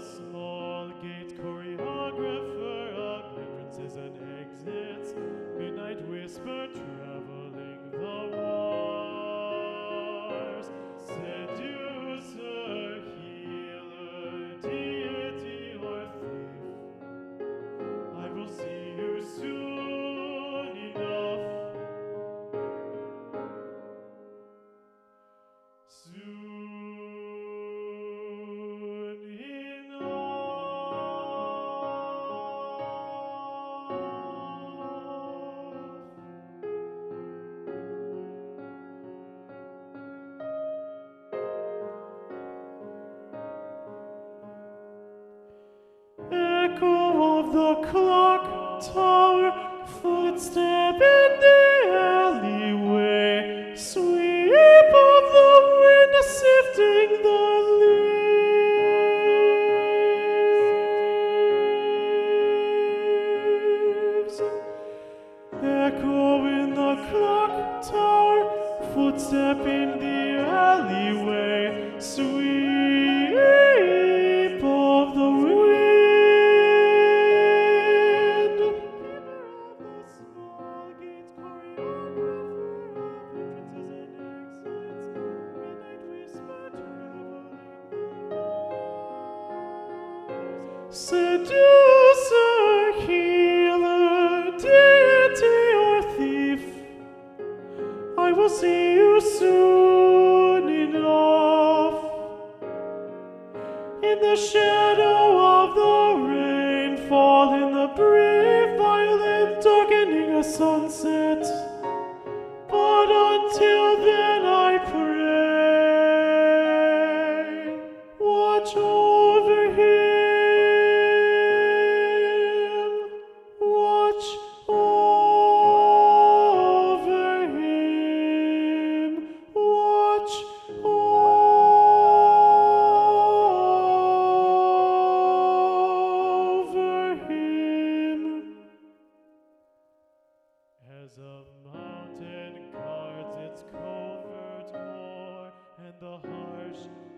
small gate, choreographer of entrances and exits, midnight whisper traveling the wars, seducer, healer, deity, or thief. I will see you soon enough. Soon echo of the clock tower, footstep in the alleyway, sweep of the wind sifting the leaves. Echo in the clock tower, footstep in the alleyway, sweep of the wind. Seducer, healer, deity, or thief, I will see you soon enough. In the shadow of the rainfall, in the brief violet darkening a sunset. But until then I pray, watch over him, watch over him, watch over him. As a mountain guards its covert moor, and the harsh